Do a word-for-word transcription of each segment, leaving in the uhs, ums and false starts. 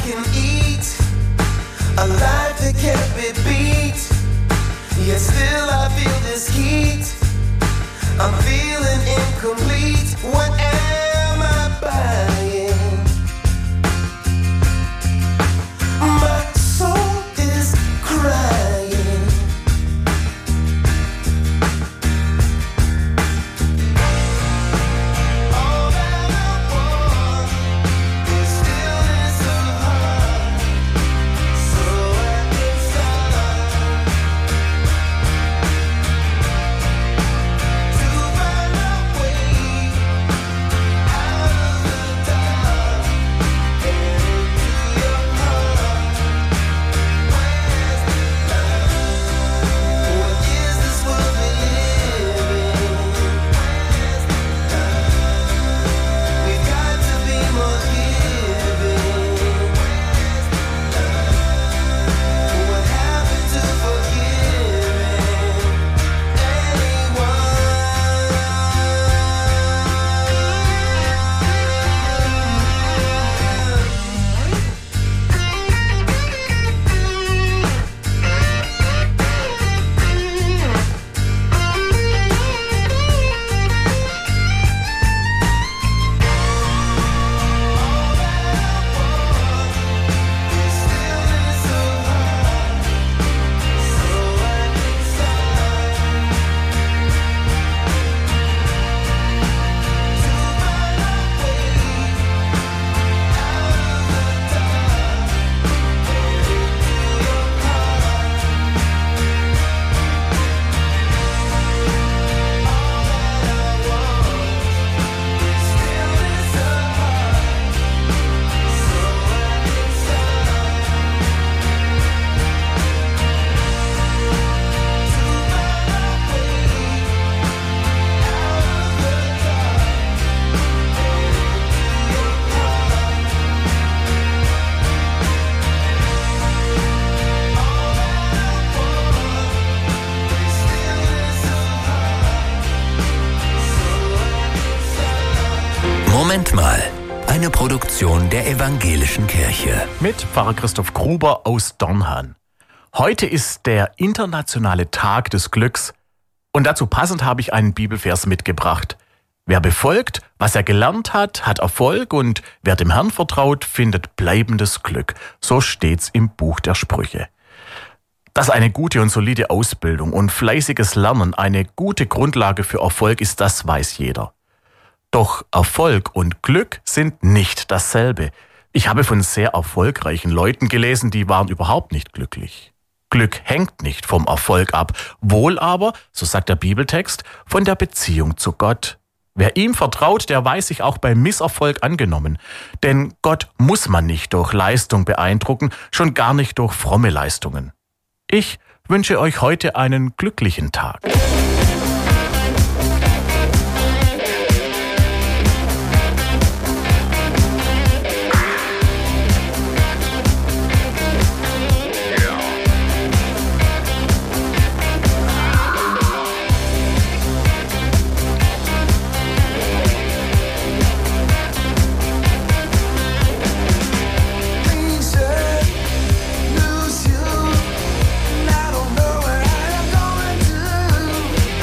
can eat, a life that can't be beat. Yet still I feel this heat. I'm feeling incomplete. What am I buying? My soul is crying. All that I want is stillness of heart, so I can start to find my way out of the dark and into your heart. Where's the love? What is this world we live in? Where's the love? We've got to be more giving. Where's the love? What happened to forgiving anyone? Moment mal, eine Produktion der Evangelischen Kirche. Mit Pfarrer Christoph Gruber aus Dornhahn. Heute ist der internationale Tag des Glücks und dazu passend habe ich einen Bibelvers mitgebracht. Wer befolgt, was er gelernt hat, hat Erfolg und wer dem Herrn vertraut, findet bleibendes Glück. So steht's im Buch der Sprüche. Dass eine gute und solide Ausbildung und fleißiges Lernen eine gute Grundlage für Erfolg ist, das weiß jeder. Doch Erfolg und Glück sind nicht dasselbe. Ich habe von sehr erfolgreichen Leuten gelesen, die waren überhaupt nicht glücklich. Glück hängt nicht vom Erfolg ab, wohl aber, so sagt der Bibeltext, von der Beziehung zu Gott. Wer ihm vertraut, der weiß sich auch beim Misserfolg angenommen. Denn Gott muss man nicht durch Leistung beeindrucken, schon gar nicht durch fromme Leistungen. Ich wünsche euch heute einen glücklichen Tag. Lose you, and I don't know what I'm going to do.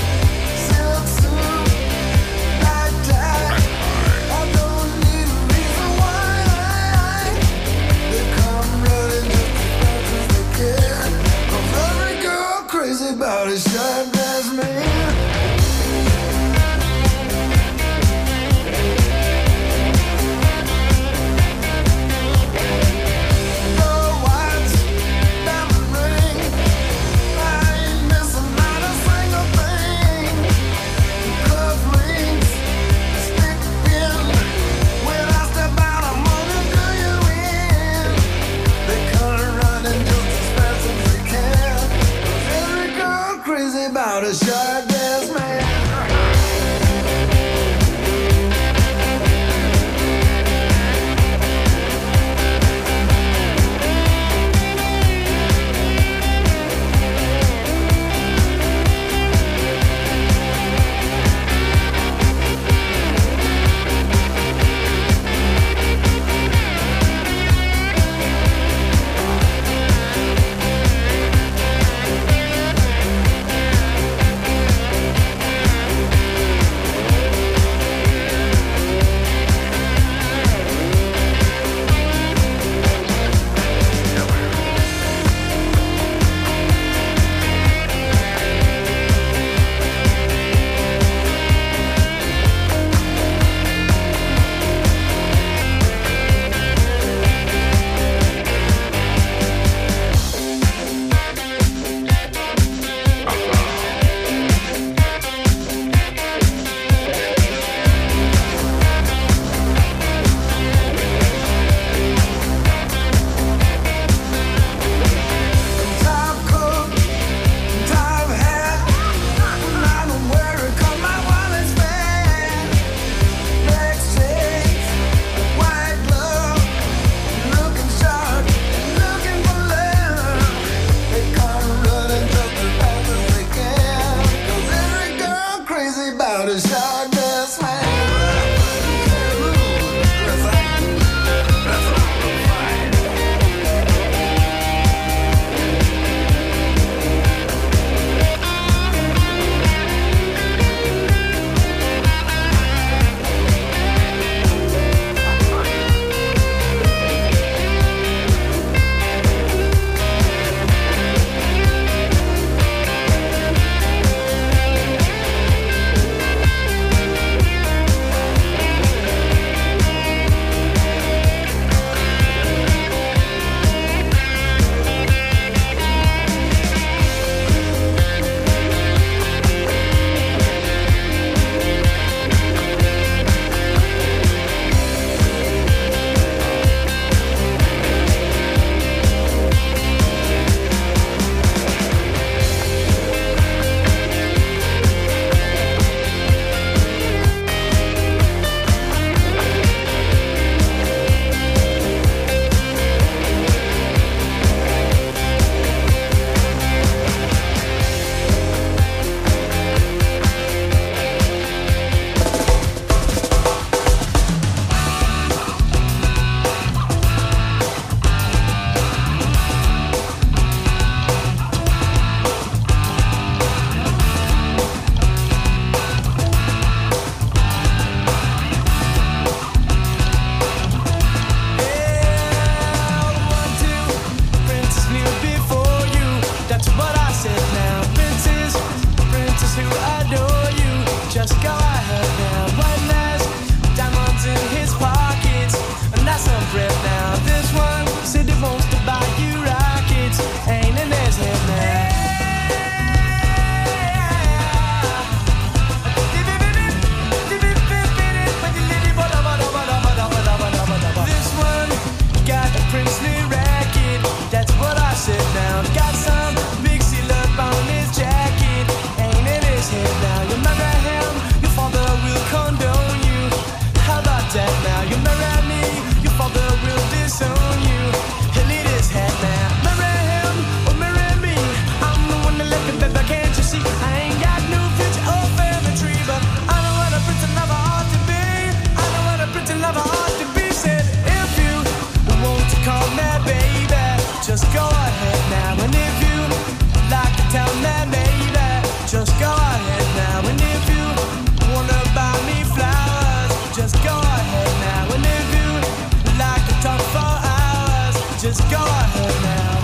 just go ahead now.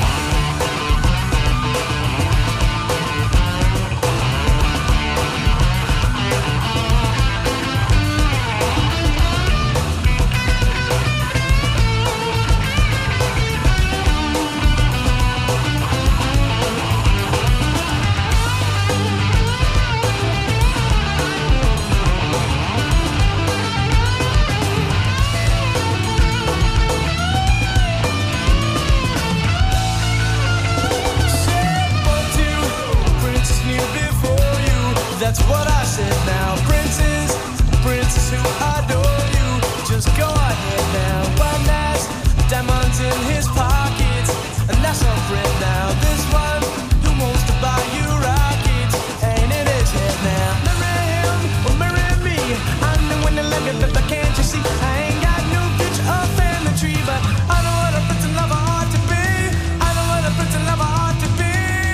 That's what I said now. Princes, princes who adore you, just go ahead now. One has diamonds in his pockets, and that's our friend now. This one who wants to buy you rockets, ain't in his head now. Marry him or marry me, I'm the one that let me, but can't you see? I ain't got no future or family tree, but I know what a prince and lover ought to be. I know what a prince and lover ought to be.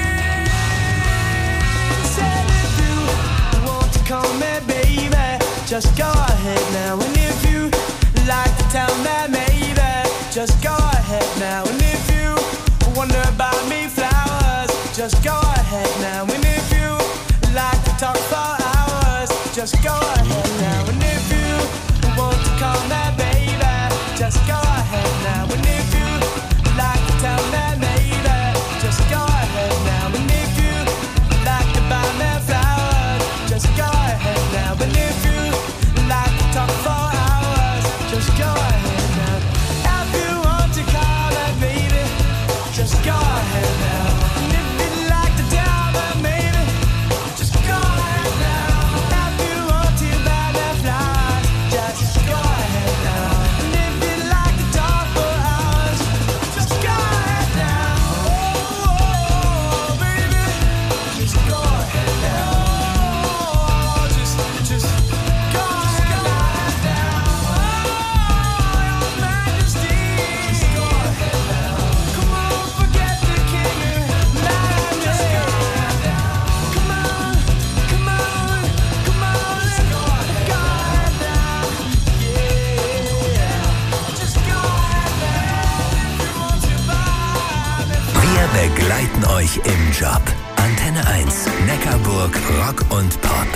Said if you want to come in, baby, just go ahead now. And if you like to tell me, maybe, just go ahead now. And if you wonder about me, flowers, just go ahead now. And if you like to talk for hours, just go ahead now. And if you want to call me, baby, just go ahead now. And if you like to tell me, maybe, just go ahead now. And if you like to buy me flowers, just go ahead now. And if you like to talk for hours, just go ahead now. If you want to call me, baby, just go ahead now. And if you like to tell me, maybe, just go ahead now. If you want to buy me flowers, just go ahead now. And if you like to talk for hours, just go ahead now. Oh, oh, baby, just go ahead now. Oh, just, just go ahead now. Oh, your majesty, just go ahead now. Come on, forget the king and majesty. Just go ahead now. Come on, come on, come on, just go ahead now. Yeah, just go ahead now. If you want to buy me. Wir begleiten euch im Job. Antenne eins, Neckarburg, Rock und Pop.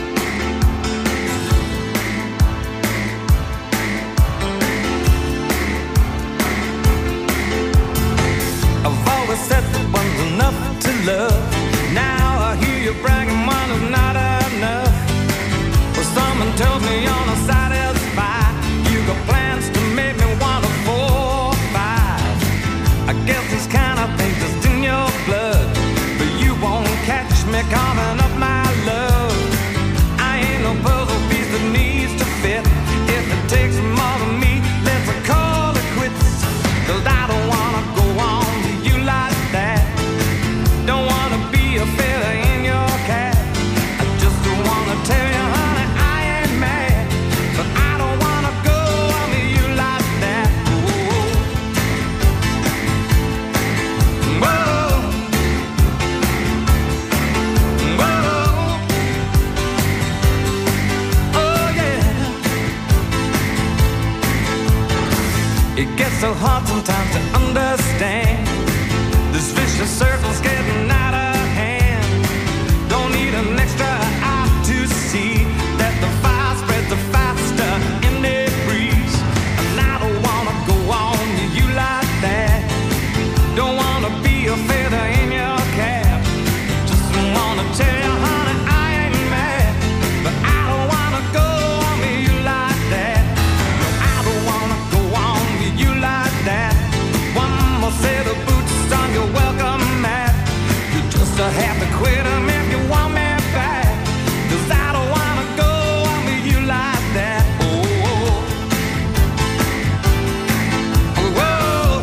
I've always said that one's enough to love. Now I hear you bragging one is not enough. Well, someone told me you're not satisfied. You got plans to make me want a four or five. I guess this kind of thing just in your blood, but you won't catch me coming up, my love. I ain't no puzzle piece that needs to fit. If it takes more than me, let's call it quits. 'Cause I don't wanna go on to you like that. Don't wanna be a feather in your cap. I just wanna tell you, honey, I ain't mad, but I don't wanna go on to you like that. Whoa. Whoa. Whoa. Oh yeah. It gets so hard sometimes to understand. This vicious circle's getting out of hand. Don't need an extra eye to see that the fire spreads the faster in the breeze. And I don't wanna go on to you like that. Don't wanna be a feather in your cap. Just wanna tell you, honey, I ain't mad, but I don't wanna go on to you like that. I don't wanna go on to you like that. One more set of boots on your welcome mat. You just have to quit 'em if you want me back. 'Cause I don't wanna go on to you like that. Oh, whoa,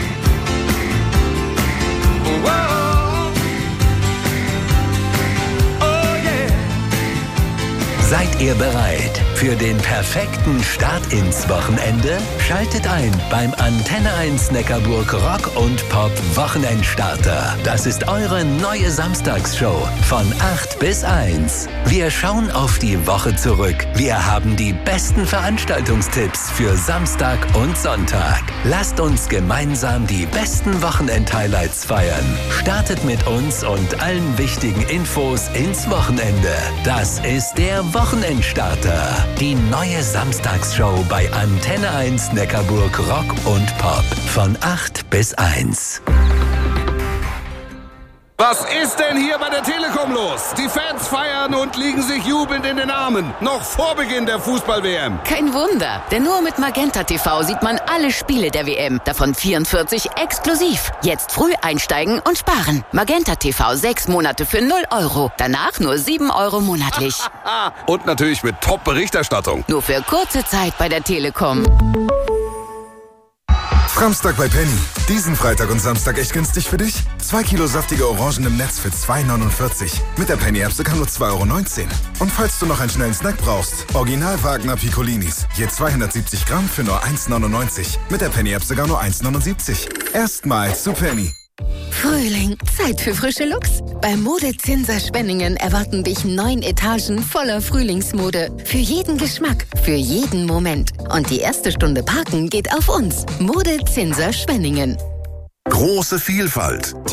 whoa, oh yeah. Seid ihr bereit Für den perfekten Start ins Wochenende schaltet ein beim Antenne eins Neckarburg Rock und Pop Wochenendstarter. Das ist eure neue Samstagsshow von acht bis eins. Wir schauen auf die Woche zurück. Wir haben die besten Veranstaltungstipps für Samstag und Sonntag. Lasst uns gemeinsam die besten Wochenend-Highlights feiern. Startet mit uns und allen wichtigen Infos ins Wochenende. Das ist der Wochenendstarter. Die neue Samstagsshow bei Antenne eins Neckarburg Rock und Pop von acht bis eins. Was ist denn hier bei der Telekom los? Die Fans feiern und liegen sich jubelnd in den Armen. Noch vor Beginn der Fußball-W M. Kein Wunder, denn nur mit Magenta T V sieht man alle Spiele der W M. Davon vierundvierzig exklusiv. Jetzt früh einsteigen und sparen. Magenta T V sechs Monate für null Euro. Danach nur sieben Euro monatlich. Und natürlich mit Top-Berichterstattung. Nur für kurze Zeit bei der Telekom. Samstag bei Penny. Diesen Freitag und Samstag echt günstig für dich? Zwei Kilo saftige Orangen im Netz für zwei Euro neunundvierzig. Mit der Penny-App sogar nur zwei Euro neunzehn. Und falls du noch einen schnellen Snack brauchst, Original Wagner Piccolinis. Je zweihundertsiebzig Gramm für nur eins Euro neunundneunzig. Mit der Penny-App sogar nur eins Euro neunundsiebzig. Erstmals zu Penny. Frühling, Zeit für frische Looks. Bei Mode Zinser Schwenningen erwarten dich neun Etagen voller Frühlingsmode. Für jeden Geschmack, für jeden Moment. Und die erste Stunde Parken geht auf uns. Mode Zinser Schwenningen. Große Vielfalt.